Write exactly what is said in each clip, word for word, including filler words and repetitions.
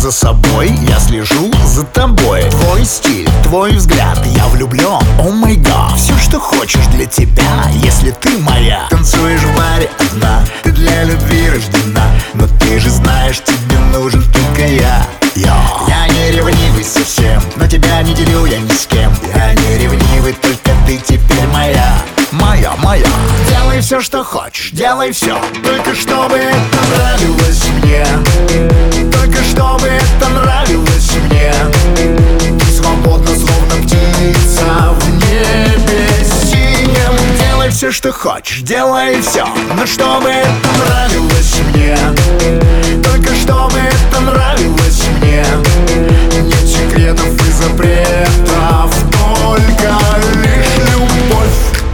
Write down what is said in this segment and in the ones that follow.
за собой, я слежу за тобой. Твой стиль, твой взгляд, я влюблен, о май гад. Все, что хочешь для тебя, если ты моя. Танцуешь в баре одна, ты для любви рождена. Но ты же знаешь, тебе нужен только я. Я, я не ревнивый совсем, но тебя не делю я ни с кем. Я не ревнивый, только ты теперь моя. Моя, моя. Делай все, что хочешь, делай все, только чтобы это нравилось мне. Только чтобы это нравилось мне. Ты свободна, словно птица в небе синем. Делай все, что хочешь, делай все, но чтобы это нравилось мне. Только чтобы это нравилось мне. Нет секретов и запретов, только лишь любовь.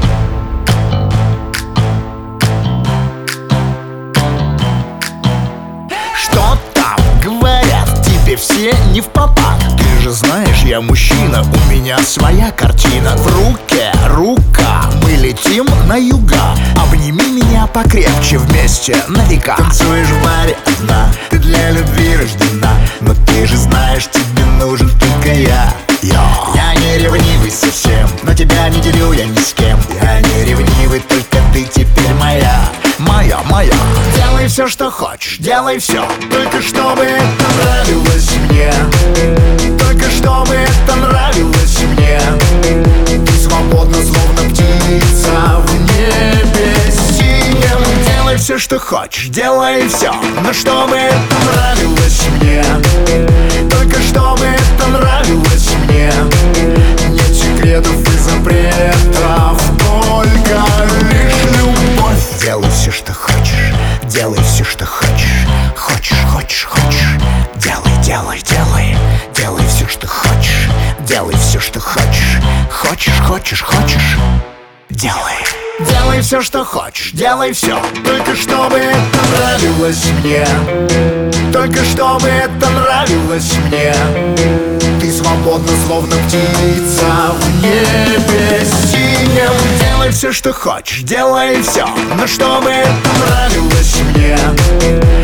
Что там говорят, тебе все не в попад. Ты же знаешь, я мужчина, у меня своя картина. В руке рука, мы летим на юга. Обними меня покрепче, вместе на века. Танцуешь в баре одна, ты для любви рождена. Но ты же знаешь, тебе нужен только я. Я, я не ревнивый совсем, но тебя не делю я ни с кем. Я не ревнивый, только ты теперь моя. Моя, моя. Делай все, что хочешь, делай все, только чтобы это нравилось мне. Только чтобы это нравилось мне. Ты свободна, словно птица в небе синем. Делай все, что хочешь, делай все, но чтобы это нравилось мне. Только чтобы это нравилось мне. Нет секретов и запретов, только лишь любовь. Делай все, что хочешь, делай все, что хочешь. Хочешь, хочешь, хочешь. Делай, делай, делай. Делай все, что хочешь. Делай все, что хочешь. Хочешь, хочешь, хочешь. Делай. Делай все, что хочешь, делай все, только чтобы это нравилось мне. Только чтобы это нравилось мне. Ты свободна, словно птица в небе синем. Делай все, что хочешь, делай все, но чтобы это нравилось мне.